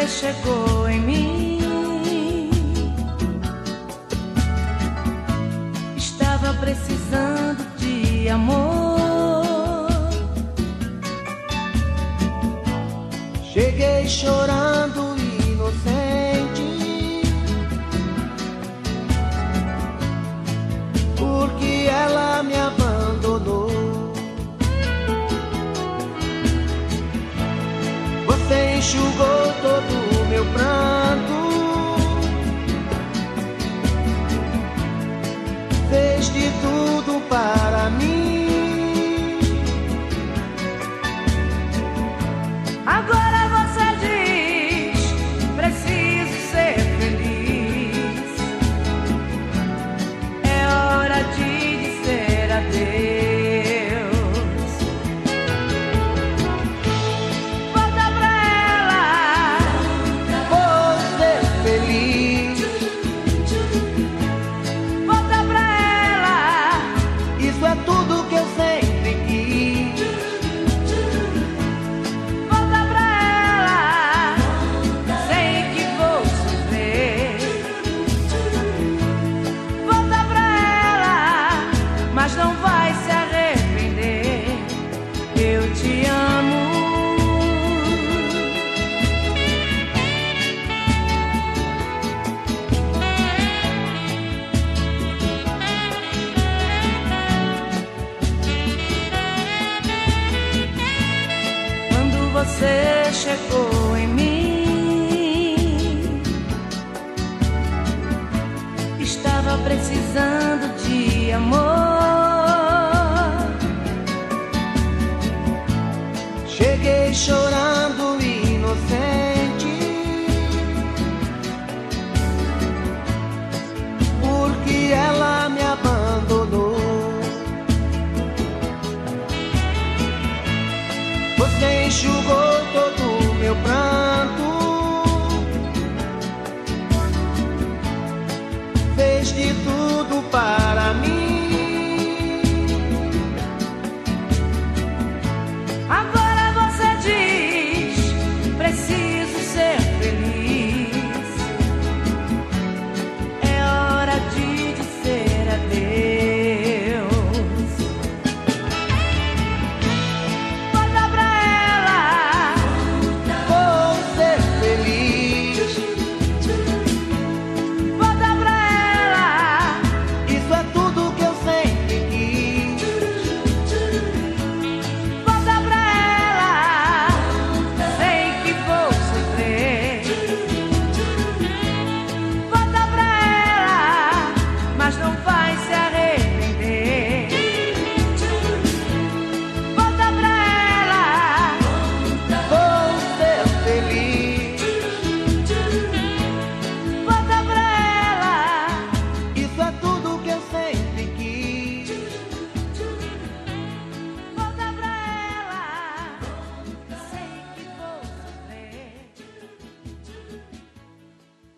você chegou em mim, estava precisando de amor. Cheguei chorando inocente, porque ela me abandonou. Você enxugou todo o meu pranto, fez de tudo para mim. Agora você diz, preciso ser feliz. É hora de dizer adeus. Volta pra ela, Vou ser feliz, volta pra ela. isso é tudo que eu sempre quis. Volta pra ela, sei que vou sofrer. Volta pra ela, mas não vai se arrepender. Eu te amo. Quando você chegou em mim, estava precisando de amor. Cheguei chorando